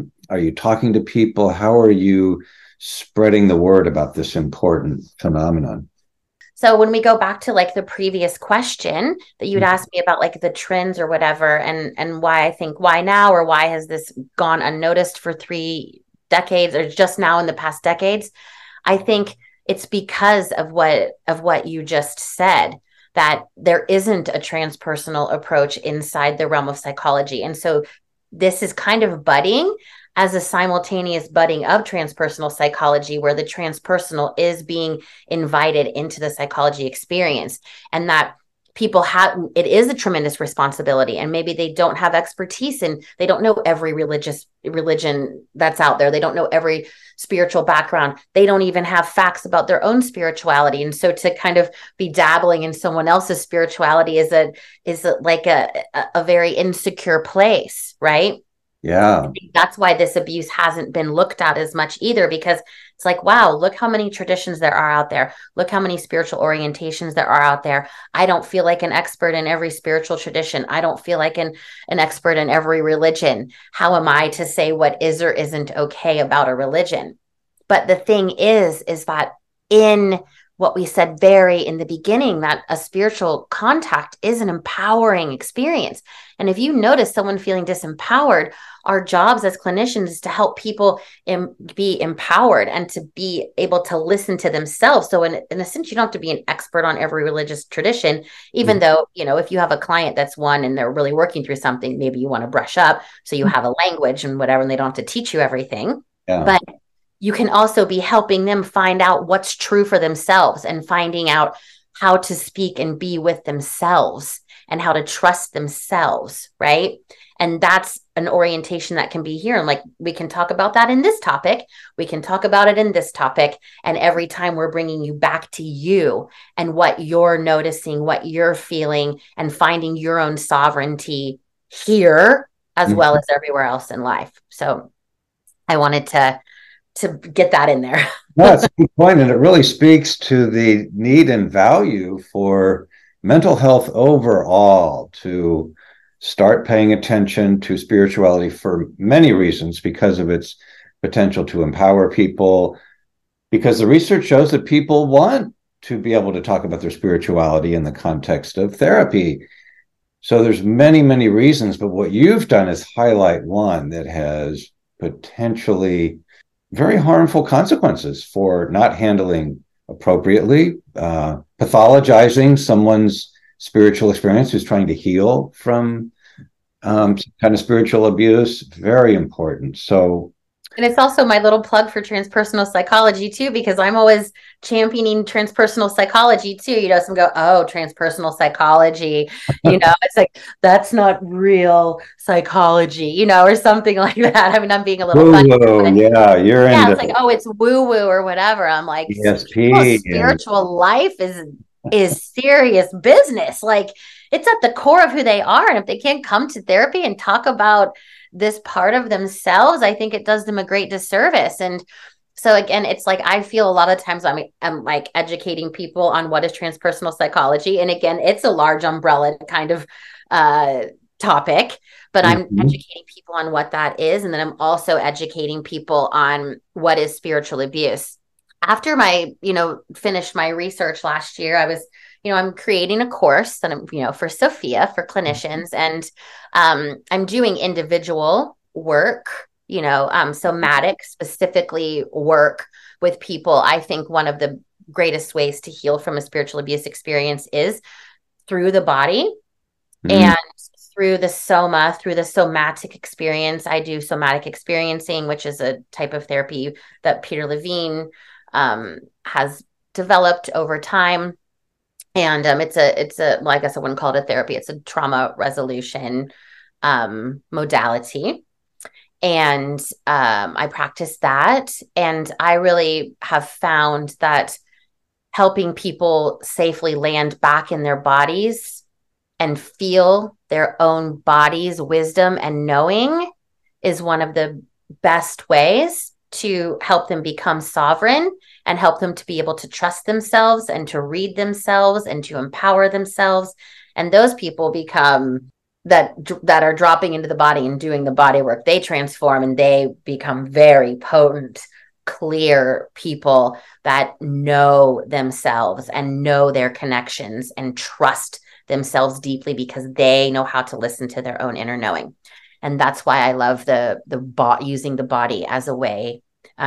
talking to people? How are you spreading the word about this important phenomenon? So when we go back to like the previous question that you'd asked me about like the trends or whatever, and why I think why now, or why has this gone unnoticed for 3 decades or just now in the past decades, I think it's because of what you just said, that there isn't a transpersonal approach inside the realm of psychology. And so this is kind of budding as a simultaneous budding of transpersonal psychology, where the transpersonal is being invited into the psychology experience, and that people it is a tremendous responsibility, and maybe they don't have expertise and they don't know every religion that's out there. They don't know every spiritual background. They don't even have facts about their own spirituality. And so to kind of be dabbling in someone else's spirituality is like a very insecure place, right? Yeah. I think that's why this abuse hasn't been looked at as much either, because it's like, wow, look how many traditions there are out there. Look how many spiritual orientations there are out there. I don't feel like an expert in every spiritual tradition. I don't feel like an expert in every religion. How am I to say what is or isn't okay about a religion? But the thing is that in what we said very in the beginning, that a spiritual contact is an empowering experience. And if you notice someone feeling disempowered, our jobs as clinicians is to help people be empowered and to be able to listen to themselves. So in a sense, you don't have to be an expert on every religious tradition, even though, if you have a client that's one and they're really working through something, maybe you want to brush up so you have a language and whatever, and they don't have to teach you everything. Yeah. But you can also be helping them find out what's true for themselves and finding out how to speak and be with themselves and how to trust themselves, right? And that's an orientation that can be here. And like, we can talk about that in this topic. We can talk about it in this topic. And every time we're bringing you back to you and what you're noticing, what you're feeling, and finding your own sovereignty here as well as everywhere else in life. So I wanted to get that in there. No, that's a good point. And it really speaks to the need and value for mental health overall to start paying attention to spirituality for many reasons, because of its potential to empower people, because the research shows that people want to be able to talk about their spirituality in the context of therapy. So there's many, many reasons, but what you've done is highlight one that has potentially very harmful consequences for not handling appropriately, pathologizing someone's spiritual experience who's trying to heal from some kind of spiritual abuse, very important. So, and it's also my little plug for transpersonal psychology too, because I'm always championing transpersonal psychology too. Some go, oh, transpersonal psychology, it's like, that's not real psychology, or something like that. I mean, I'm being a little funny. Yeah, you're Yeah, into it's like, oh, it's woo-woo or whatever. I'm like, ESP spiritual life is serious business. Like, it's at the core of who they are. And if they can't come to therapy and talk about this part of themselves, I think it does them a great disservice. And so again, it's like, I feel a lot of times I'm like educating people on what is transpersonal psychology. And again, it's a large umbrella kind of topic, but I'm educating people on what that is. And then I'm also educating people on what is spiritual abuse. After my, finished my research last year, I was, I'm creating a course that I'm, for Sophia, for clinicians, and I'm doing individual work, somatic, specifically work with people. I think one of the greatest ways to heal from a spiritual abuse experience is through the body and through the soma, through the somatic experience. I do somatic experiencing, which is a type of therapy that Peter Levine has developed over time. And it's a well, I guess I wouldn't call it a therapy. It's a trauma resolution modality. And I practice that. And I really have found that helping people safely land back in their bodies and feel their own body's wisdom and knowing is one of the best ways to help them become sovereign and help them to be able to trust themselves and to read themselves and to empower themselves. And those people become that are dropping into the body and doing the body work. They transform and they become very potent, clear people that know themselves and know their connections and trust themselves deeply because they know how to listen to their own inner knowing. And that's why I love using the body as a way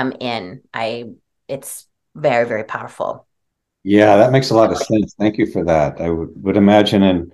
it's very, very powerful. Yeah, that makes a lot of sense. Thank you for that. I would imagine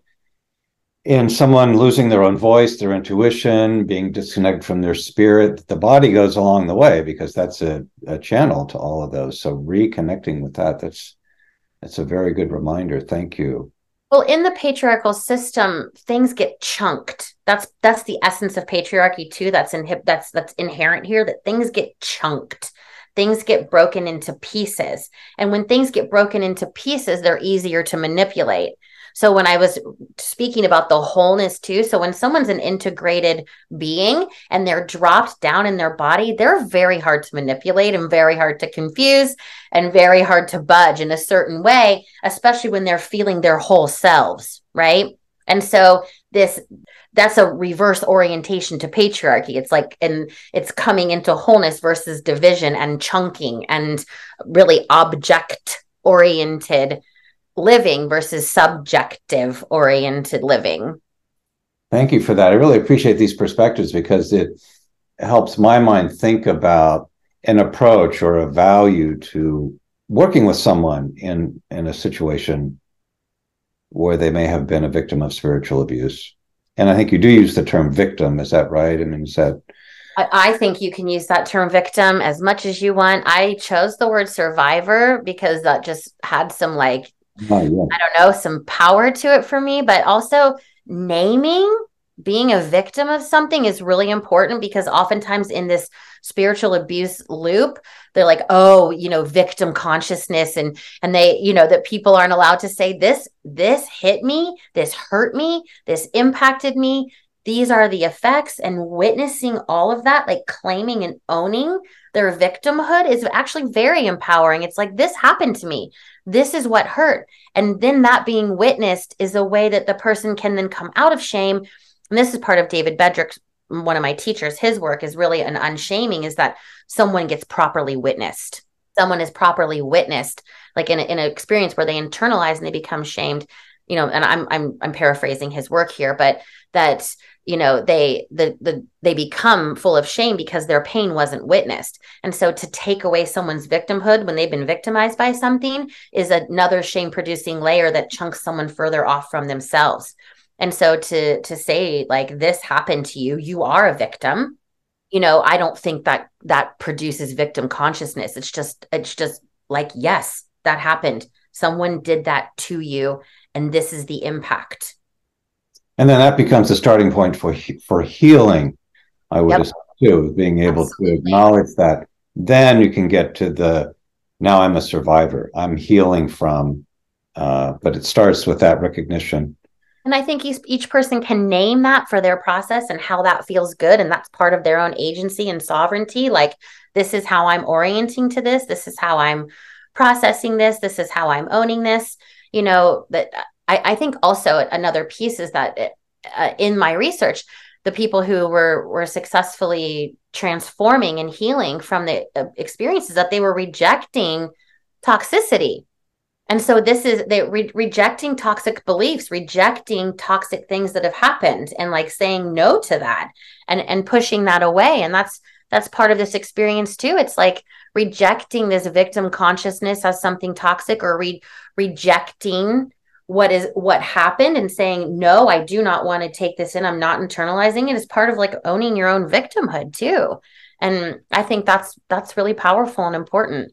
in someone losing their own voice, their intuition, being disconnected from their spirit, the body goes along the way because that's a channel to all of those. So reconnecting with that's a very good reminder. Thank you. Well, in the patriarchal system, things get chunked. That's the essence of patriarchy too. That's inherent here, that things get chunked. Things get broken into pieces. And when things get broken into pieces, they're easier to manipulate. So when I was speaking about the wholeness too, so when someone's an integrated being and they're dropped down in their body, they're very hard to manipulate and very hard to confuse and very hard to budge in a certain way, especially when they're feeling their whole selves, right? And so that's a reverse orientation to patriarchy. It's like, and it's coming into wholeness versus division and chunking and really object oriented living versus subjective oriented living. Thank you for that. I really appreciate these perspectives because it helps my mind think about an approach or a value to working with someone in a situation where they may have been a victim of spiritual abuse. And I think you do use the term victim. Is that right? I mean, is that... I think you can use that term victim as much as you want. I chose the word survivor because that just had some I don't know, some power to it for me, but also naming being a victim of something is really important because oftentimes in this spiritual abuse loop, they're like, oh, victim consciousness and they, that people aren't allowed to say this hit me, this hurt me, this impacted me. These are the effects, and witnessing all of that, like claiming and owning their victimhood is actually very empowering. It's like, this happened to me. This is what hurt. And then that being witnessed is a way that the person can then come out of shame. And this is part of David Bedrick, one of my teachers. His work is really an unshaming, is that someone gets properly witnessed. Someone is properly witnessed, like in an experience where they internalize and they become shamed. And I'm paraphrasing his work here, but that, they become full of shame because their pain wasn't witnessed. And so to take away someone's victimhood when they've been victimized by something is another shame producing layer that chunks someone further off from themselves. And so to say like, this happened to you, you are a victim, I don't think that produces victim consciousness. It's just like, yes, that happened. Someone did that to you, and this is the impact. And then that becomes the starting point for healing, I would assume, too, being able to acknowledge that. Then you can get to now I'm a survivor. I'm healing from, but it starts with that recognition. And I think each person can name that for their process and how that feels good. And that's part of their own agency and sovereignty. Like, this is how I'm orienting to this. This is how I'm processing this. This is how I'm owning this. That I think also another piece is that in my research, the people who were successfully transforming and healing from the experiences, that they were rejecting toxicity. And so this is rejecting toxic beliefs, rejecting toxic things that have happened, and like saying no to that and pushing that away. And that's part of this experience too. It's like rejecting this victim consciousness as something toxic, or rejecting what happened and saying, no, I do not want to take this in. I'm not internalizing it. It's part of like owning your own victimhood too. And I think that's really powerful and important.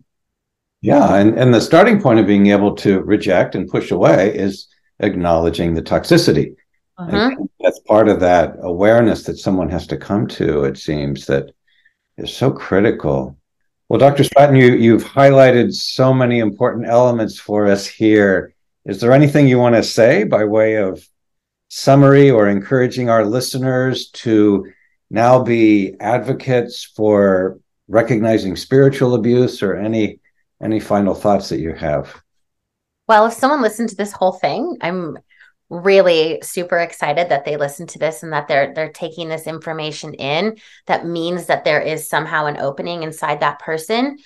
Yeah. And the starting point of being able to reject and push away is acknowledging the toxicity. And that's part of that awareness that someone has to come to, it seems, that is so critical. Well, Dr. Stratton, you've highlighted so many important elements for us here. Is there anything you want to say by way of summary, or encouraging our listeners to now be advocates for recognizing spiritual abuse, or any final thoughts that you have? Well, if someone listened to this whole thing, I'm really super excited that they listened to this and that they're taking this information in. That means that there is somehow an opening inside that person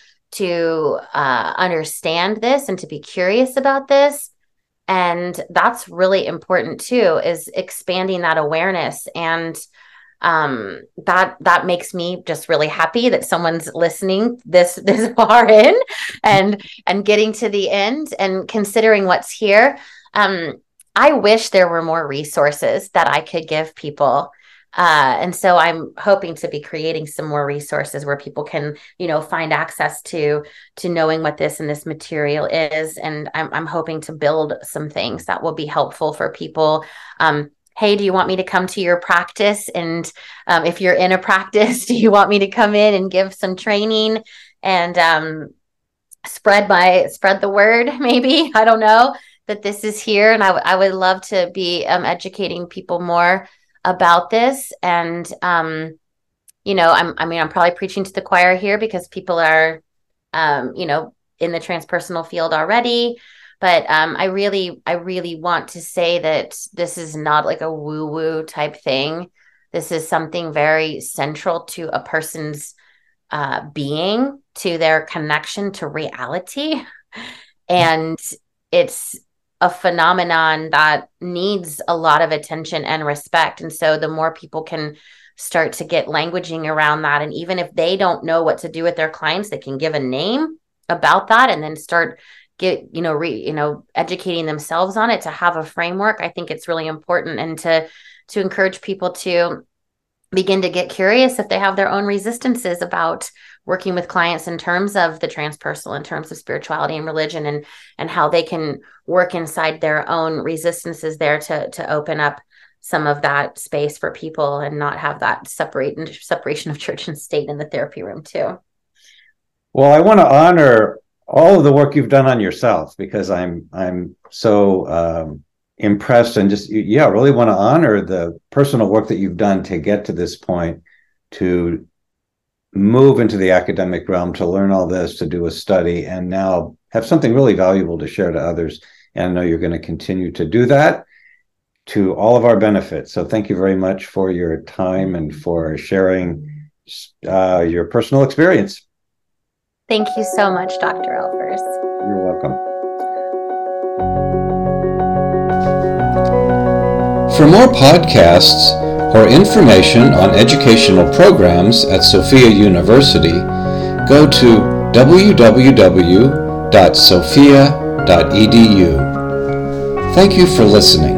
to understand this and to be curious about this. And that's really important too, is expanding that awareness. And that makes me just really happy that someone's listening this far in and getting to the end and considering what's here. I wish there were more resources that I could give people. And so I'm hoping to be creating some more resources where people can, find access to knowing what this and this material is. And I'm hoping to build some things that will be helpful for people. Hey, do you want me to come to your practice? And if you're in a practice, do you want me to come in and give some training and spread the word? Maybe, I don't know, that this is here. And I would love to be educating people more about this. And I'm probably preaching to the choir here because people are in the transpersonal field already. But I really want to say that this is not like a woo-woo type thing. This is something very central to a person's being, to their connection to reality. And it's a phenomenon that needs a lot of attention and respect. And so the more people can start to get languaging around that, and even if they don't know what to do with their clients, they can give a name about that and then start educating themselves on it, to have a framework. I think it's really important, and to encourage people to begin to get curious if they have their own resistances about working with clients in terms of the transpersonal, in terms of spirituality and religion, and how they can work inside their own resistances there to open up some of that space for people and not have that separation of church and state in the therapy room too. Well, I want to honor all of the work you've done on yourself, because I'm so impressed, and just really want to honor the personal work that you've done to get to this point, to move into the academic realm, to learn all this, to do a study, and now have something really valuable to share to others. And I know you're going to continue to do that to all of our benefit. So thank you very much for your time and for sharing your personal experience. Thank you so much, Dr. Elvers. You're welcome. For more podcasts, For information on educational programs at Sophia University, go to www.sophia.edu. Thank you for listening.